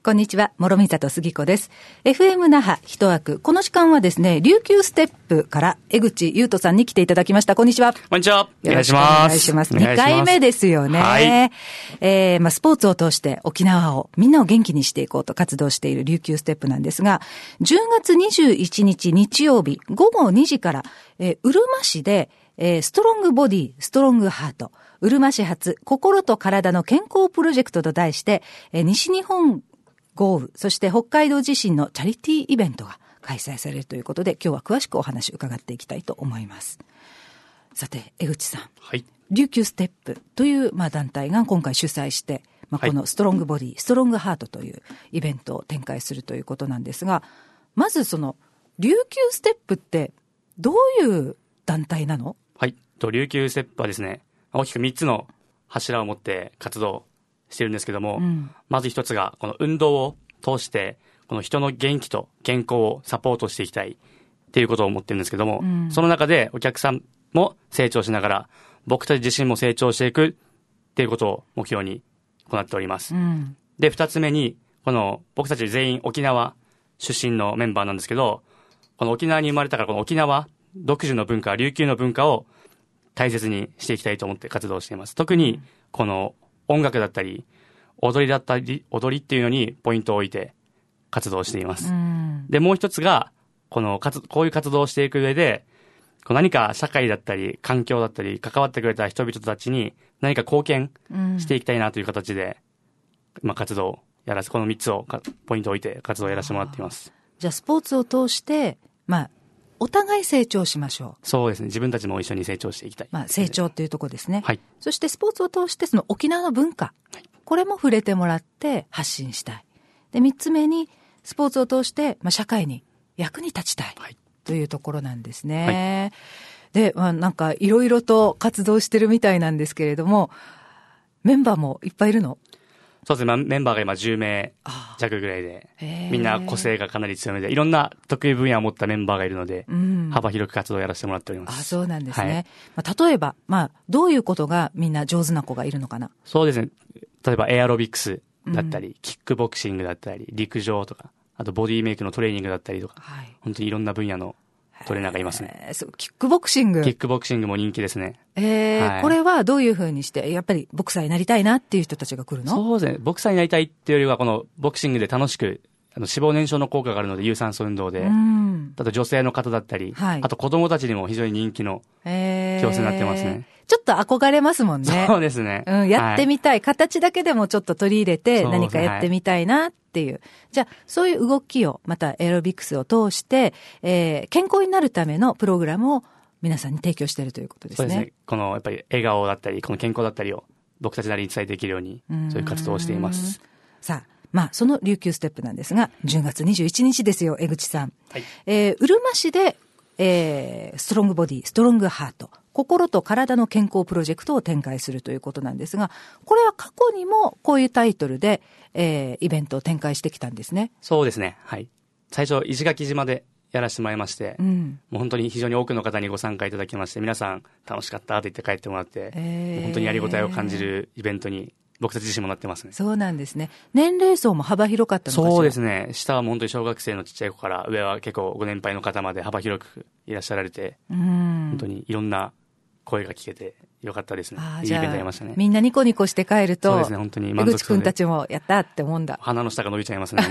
こんにちは、諸見里杉子です。FM 那覇一枠。この時間はですね、琉球ステップから江口優斗さんに来ていただきました。こんにちは。 こんにちは。 よろしくお願いします。2回目ですよね。 はい。 スポーツを通して沖縄を、みんなを元気にしていこうと活動している琉球ステップなんですが、10月21日日曜日午後2時から、うるま市で、ストロングボディ、ストロングハート、うるま市発心と体の健康プロジェクトと題して、西日本豪雨、そして北海道地震のチャリティーイベントが開催されるということで、今日は詳しくお話を伺っていきたいと思います。さて、江口さん。 はい。 琉球ステップという、団体が今回主催して、このストロングボディ、ストロングハートというイベントを展開するということなんですが、まずその、琉球ステップってどういう団体なの？ はい。琉球ステップはですね、大きく3つの柱を持って活動してるんですけども、まず一つが、この運動を通して、この人の元気と健康をサポートしていきたいっていうことを思ってるんですけども、その中でお客さんも成長しながら、僕たち自身も成長していくっていうことを目標に行っております。で、二つ目に、この僕たち全員沖縄出身のメンバーなんですけど、この沖縄に生まれたからこの沖縄独自の文化、琉球の文化を大切にしていきたいと思って活動しています。特にこの音楽だったり踊りっていうのにポイントを置いて活動しています。で、もう一つがこういう活動をしていく上で、何か社会だったり環境だったり関わってくれた人々たちに何か貢献していきたいなという形で、活動をこの3つをポイントを置いて活動をやらせてもらっています。 じゃあスポーツを通して、お互い成長しましょう。 そうですね。自分たちも一緒に成長していきたい。 成長というところですね。 はい。 そしてスポーツを通してその沖縄の文化、はい、これも触れてもらって発信したい。で、3つ目にスポーツを通して、社会に役に立ちたい、はい、というところなんですね。はい、で、なんかいろいろと活動してるみたいなんですけれども、メンバーもいっぱいいるの？ そうですね。メンバーが今10名弱ぐらいで、みんな個性がかなり強めで、いろんな得意分野を持ったメンバーがいるので、幅広く活動をやらせてもらっております。 そうなんですね。はい、例えば、どういうことがみんな上手な子がいるのかな？そうですね。例えばエアロビクスだったり、キックボクシングだったり、陸上とか、あとボディメイクのトレーニングだったりとか、本当にいろんな分野のトレーナーがいますね。 キックボクシング。 キックボクシングも人気ですね。 これはどういうふうにして、やっぱりボクサーになりたいなっていう人たちが来るの？ そうですね。ボクサーになりたいっていうよりは、このボクシングで楽しく、脂肪燃焼の効果があるので、有酸素運動で、あと女性の方だったり、あと子供たちにも非常に人気の教室になってますね。 ちょっと憧れますもんね。 そうですね。 やってみたい。形だけでもちょっと取り入れて何かやってみたいなっていう。じゃあ、そういう動きを、またエアロビクスを通して、健康になるためのプログラムを皆さんに提供しているということですね。 そうですね。やっぱり笑顔だったり、この健康だったりを僕たちなりに伝えていけるように、そういう活動をしています。 さあ、その琉球ステップなんですが、10月21日ですよ、江口さん。 はい。 うるま市で、ストロングボディ、ストロングハート、心と体の健康プロジェクトを展開するということなんですが、これは過去にもこういうタイトルで、イベントを展開してきたんですね。 そうですね。はい。最初、石垣島でやらせてもらいまして、もう本当に非常に多くの方にご参加いただきまして、皆さん楽しかったと言って帰ってもらって、もう本当にやりごたえを感じるイベントに僕たち自身もなってますね。 そうなんですね。年齢層も幅広かったのかしら？ そうですね。下は本当に小学生のちっちゃい子から、上は結構ご年配の方まで幅広くいらっしゃられて、本当にいろんな声が聞けてよかったですね。いいイベントやりましたね。 みんなニコニコして帰ると、 そうですね、本当に満足そうで。 江口くんたちもやったって思うんだ。 鼻の下が伸びちゃいますね。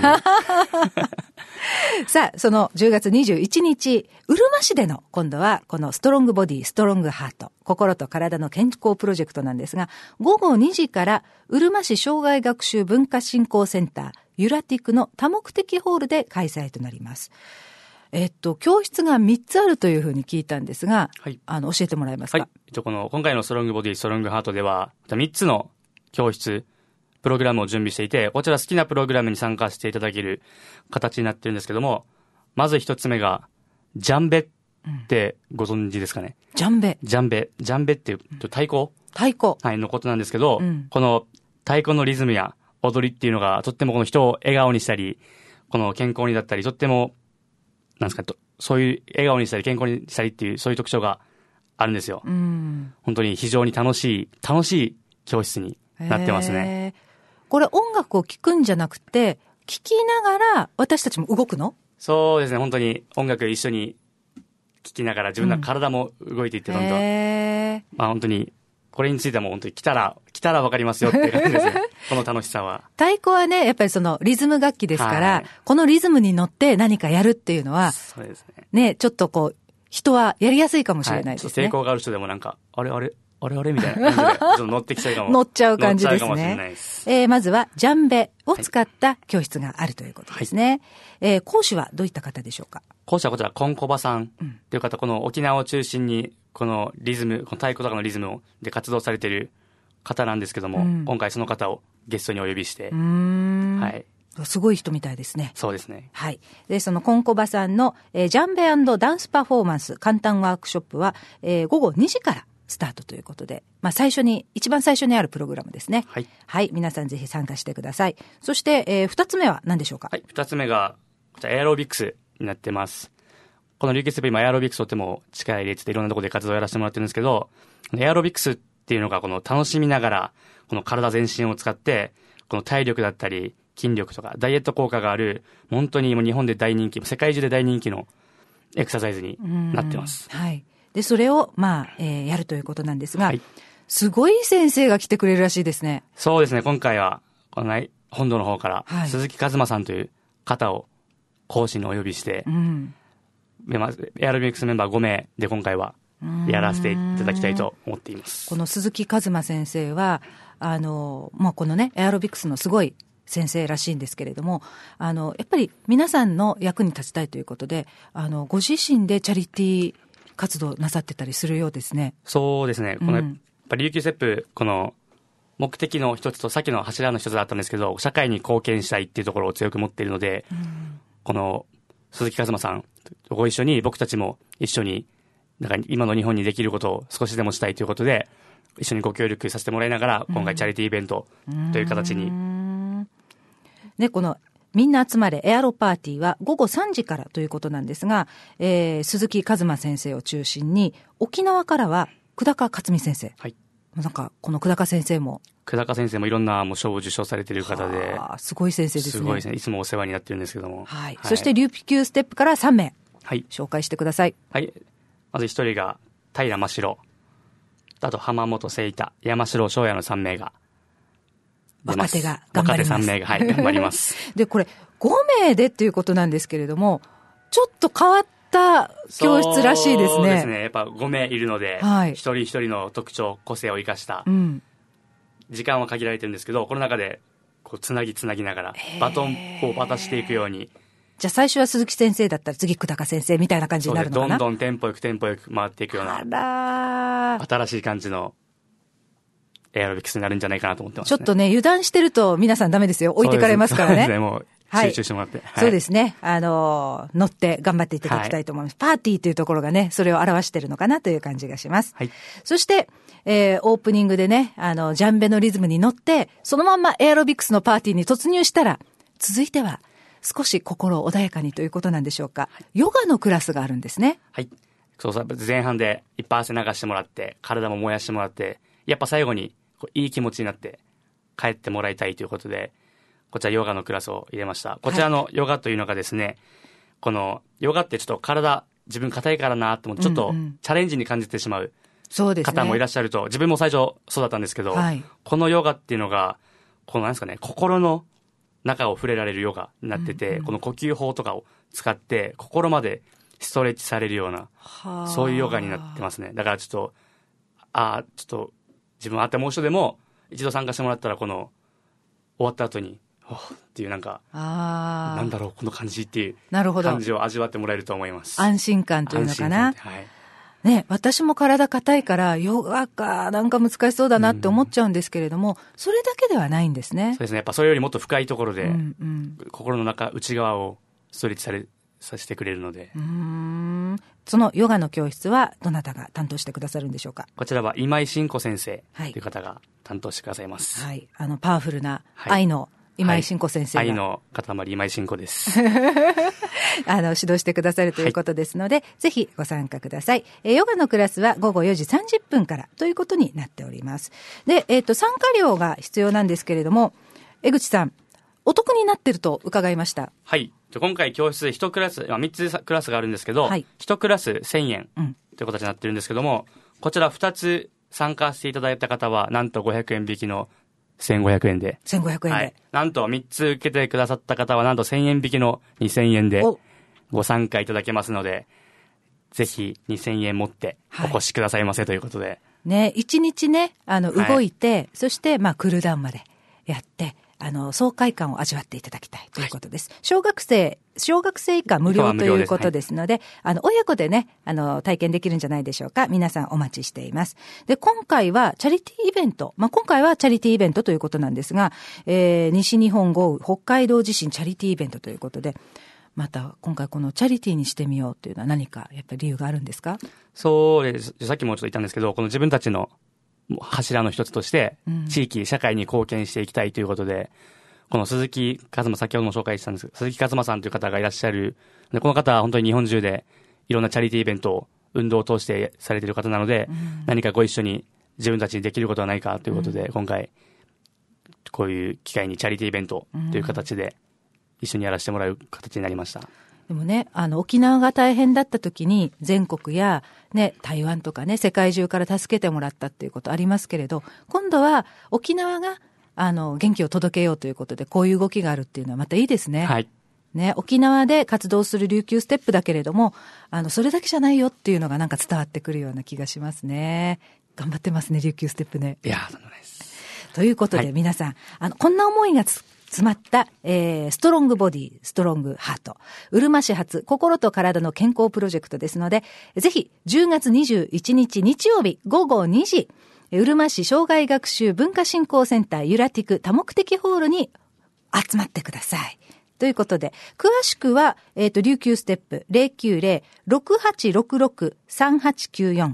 さあ、その10月21日、うるま市での、今度はこのストロングボディ、ストロングハート、心と体の健康プロジェクトなんですが、午後2時から、うるま市障害学習文化振興センター、ユラティクの多目的ホールで開催となります。教室が3つあるというふうに聞いたんですが、はい、教えてもらえますか？ はい。今回のストロングボディ、ストロングハートでは、3つの教室、プログラムを準備していて、こちら好きなプログラムに参加していただける形になってるんですけども、まず一つ目が、ジャンベってご存知ですかね？ ジャンベっていう太鼓はい、のことなんですけど、この太鼓のリズムや踊りっていうのがとってもこの人を笑顔にしたり、この健康にだったり、とっても、なんですか、そういう笑顔にしたり健康にしたりっていうそういう特徴があるんですよ。本当に非常に楽しい教室になってますね。 これ音楽を聴くんじゃなくて、 聞きながら私たちも動くの？ そうですね、本当に音楽一緒に聴きながら自分の体も動いていってどんどん、まあ本当にこれについても本当に来たらわかりますよっていう感じですね。この楽しさは。 太鼓はね、やっぱりそのリズム楽器ですから、はい、このリズムに乗って何かやるっていうのは、 そうですね。 ね、ちょっとこう、人はやりやすいかもしれないですね。 はい、抵抗がある人でもなんか、あれみたいな感じで、ちょっと乗ってきちゃうかも。 乗っちゃう感じですね。 乗っちゃうかもしれないです。 まずは、ジャンベを使った教室があるということですね。はい、講師はどういった方でしょうか？ 講師はこちら、コンコバさんという方、この沖縄を中心に、このリズム、この太鼓とかのリズムで活動されている方なんですけども、今回その方をゲストにお呼びして、はい。 すごい人みたいですね。 そうですね。 はい。で、そのコンコバさんの、ジャンベ&ダンスパフォーマンス簡単ワークショップは、午後2時からスタートということで、まあ一番最初にあるプログラムですね。 はい。 はい。皆さんぜひ参加してください。そして、2つ目は何でしょうか？ はい。2つ目が、こちらエアロビクスになってます。この琉球ステップ今エアロビクスとっても力入れてていろんなところで活動をやらせてもらってるんですけど、エアロビクスっていうのがこの楽しみながら、この体全身を使って、この体力だったり、筋力とかダイエット効果がある、本当にもう日本で大人気、世界中で大人気のエクササイズになってます。 はい。で、それを、やるということなんですが、はい、すごい先生が来てくれるらしいですね。 そうですね。今回は、この本土の方から、鈴木和馬さんという方を講師にお呼びして、エアロビクスメンバー5名で今回はやらせていただきたいと思っています。 この鈴木和馬先生は、このね、エアロビクスのすごい先生らしいんですけれども、やっぱり皆さんの役に立ちたいということで、ご自身でチャリティー活動なさってたりするようですね。 そうですね。このやっぱ琉球ステップ、この目的の一つとさっきの柱の一つだったんですけど、社会に貢献したいっていうところを強く持っているので、この鈴木和馬さんとご一緒に僕たちも一緒に、なんか今の日本にできることを少しでもしたいということで、一緒にご協力させてもらいながら、今回チャリティーイベントという形に。 で、このみんな集まれエアロパーティーは午後3時からということなんですが、鈴木和馬先生を中心に、沖縄からは久高克美先生。 はい。 なんか、この久高先生も。 久高先生もいろんな賞を受賞されている方で。 すごい先生ですね。 すごいですね。いつもお世話になってるんですけども。 はい。そして、琉球ステップから3名。 はい。 紹介してください。 はい。まず1人が、平真城。あと、浜本聖太、山城翔也の3名が。 若手が頑張ります。 若手3名が、はい、頑張ります。 で、これ、5名でっていうことなんですけれども、ちょっと変わった教室らしいですね。 そうですね。やっぱ5名いるので、はい、一人一人の特徴、個性を生かした、時間は限られてるんですけど、この中で、こう、つなぎながら、バトンを渡していくように。 じゃあ最初は鈴木先生だったら次久高先生みたいな感じになるのかな？ どんどんテンポよく回っていくような、新しい感じのエアロビクスになるんじゃないかなと思ってますね。 ちょっとね、油断してると皆さんダメですよ。置いてかれますからね。 そうですね、もう集中してもらって。 はい、そうですね。乗って頑張っていただきたいと思います。パーティーというところがね、それを表してるのかなという感じがします。 はい。 そして、オープニングでね、ジャンベのリズムに乗って、そのまんまエアロビクスのパーティーに突入したら、続いては、少し心穏やかにということなんでしょうか。ヨガのクラスがあるんですね。 はい。そう、前半でいっぱい汗流してもらって、体も燃やしてもらって、やっぱ最後にいい気持ちになって帰ってもらいたいということで、こちらヨガのクラスを入れました。こちらのヨガというのがですね、このヨガってちょっと自分硬いからなって思って、ちょっとチャレンジに感じてしまう方もいらっしゃると、自分も最初そうだったんですけど、このヨガっていうのが、このなんですかね、心の中を触れられるヨガになってて、この呼吸法とかを使って心までストレッチされるような、そういうヨガになってますね。だからちょっと自分あってもう一度でも一度参加してもらったら、この終わった後にっていうなんだろうこの感じっていう感じを味わってもらえると思います。 安心感というのかな。はい。ね、私も体硬いからヨガかなんか難しそうだなって思っちゃうんですけれども、それだけではないんですね。 そうですね。やっぱそれよりもっと深いところで、心の内側をストレッチさせてくれるので。 そのヨガの教室はどなたが担当してくださるんでしょうか？ こちらは今井真子先生という方が担当してくださいます。 はい。パワフルな愛の今井真子先生が、 愛の塊今井真子です。 指導してくださるということですので、ぜひご参加ください。ヨガのクラスは午後4時30分からということになっております。で、参加料が必要なんですけれども、江口さん、 お得になってると伺いました。 はい。今回教室1クラス、3つクラスがあるんですけど、 はい、 1クラス1000円という形になってるんですけども、こちら2つ参加していただいた方は、なんと500円引きの1500円で。 1500円で。はい。 なんと3つ受けてくださった方は、なんと1000円引きの2000円でご参加いただけますので、ぜひ2000円持ってお越しくださいませということで。はい、 ね、1日ね、動いて、はい、そして、クールダウンまでやって、爽快感を味わっていただきたいということです。はい、小学生以下無料ということですので、はい、親子でね、体験できるんじゃないでしょうか。皆さんお待ちしています。で、今回はチャリティーイベント。今回はチャリティーイベントということなんですが、西日本豪雨、北海道地震チャリティーイベントということで、また今回このチャリティーにしてみようというのは何かやっぱり理由があるんですか？ そうです。さっきもちょっと言ったんですけど、この自分たちの柱の一つとして、地域、社会に貢献していきたいということで、この鈴木一馬、先ほども紹介したんですけど、鈴木一馬さんという方がいらっしゃる。で、この方は本当に日本中でいろんなチャリティーイベントを、運動を通してされている方なので、何かご一緒に自分たちにできることはないかということで、今回、こういう機会にチャリティーイベントという形で、一緒にやらせてもらう形になりました。 でもね、沖縄が大変だった時に全国やね、台湾とかね、世界中から助けてもらったっていうことありますけれど、今度は沖縄が元気を届けようということで、こういう動きがあるっていうのはまたいいですね。 はい。 ね、沖縄で活動する琉球ステップだけれども、それだけじゃないよっていうのがなんか伝わってくるような気がしますね。頑張ってますね、琉球ステップね。 いや、そうです。 ということで、はい、皆さん、こんな思いが詰まった、ストロングボディ、ストロングハート。うるま市発、心と体の健康プロジェクトですので、ぜひ、10月21日日曜日午後2時、うるま市障害学習文化振興センターユラティク多目的ホールに集まってください。ということで、詳しくは、琉球ステップ 090-6866-3894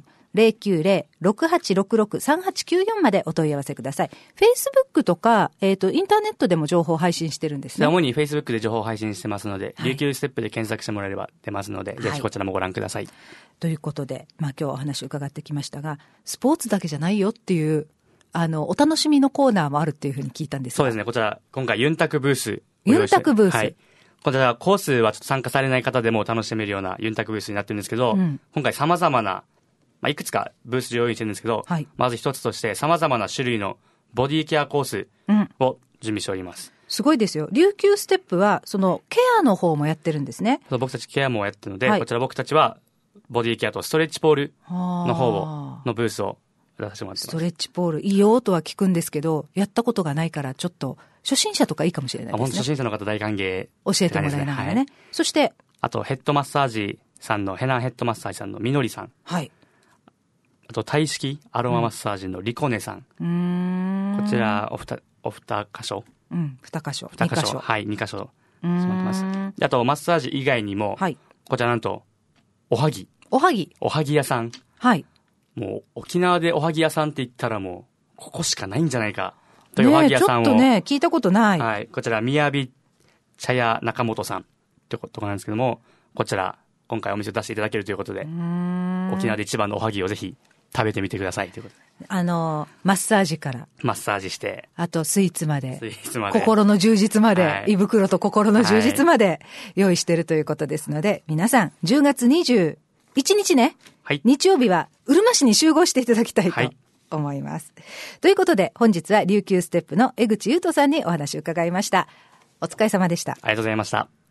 090-6866-3894 までお問い合わせください。Facebook とか、インターネットでも情報配信してるんですね。 主に Facebook で情報配信してますので、はい、琉球ステップで検索してもらえれば出ますので、はい、ぜひこちらもご覧ください。 ということで、今日お話を伺ってきましたが、スポーツだけじゃないよっていう、お楽しみのコーナーもあるっていうふうに聞いたんですが。 そうですね。こちら、今回ユンタクブース。 ユンタクブース。 はい。こちら、コースはちょっと参加されない方でも楽しめるようなユンタクブースになってるんですけど、今回様々な、いくつかブース用意してるんですけど、はい、まず一つとして様々な種類のボディケアコースを準備しております。 すごいですよ。琉球ステップは、そのケアの方もやってるんですね。 僕たちケアもやってるので、はい、こちら僕たちはボディケアとストレッチポールの方のブースを出させてもらってます。 ストレッチポール、いいよとは聞くんですけど、やったことがないからちょっと、初心者とかいいかもしれないですね。 本当初心者の方大歓迎、 教えてもらいながらね。はい、そして、 あとヘッドマッサージさんの、ヘナンヘッドマッサージさんのみのりさん。 はい。 あと、タイ式アロママッサージのリコネさん。こちら、お二箇所。 2箇所。 2箇所。はい、2箇所。決まってます。あと、マッサージ以外にも、はい、こちらなんと、おはぎ屋さん。 はい。 もう、沖縄でおはぎ屋さんって言ったらもう、ここしかないんじゃないか。というおはぎ屋さんを。 ちょっとね、聞いたことない。 はい。こちら、みやび茶屋中本さんってことなんですけども、こちら、今回お店を出していただけるということで、沖縄で一番のおはぎをぜひ食べてみてくださいということで。 マッサージから。 マッサージして。 あとスイーツまで。心の充実まで、はい、胃袋と心の充実まで用意しているということですので、皆さん、10月21日ね、はい、日曜日は、うるま市に集合していただきたいと思います。はい、ということで、本日は琉球ステップの江口優斗さんにお話を伺いました。お疲れ様でした。 ありがとうございました。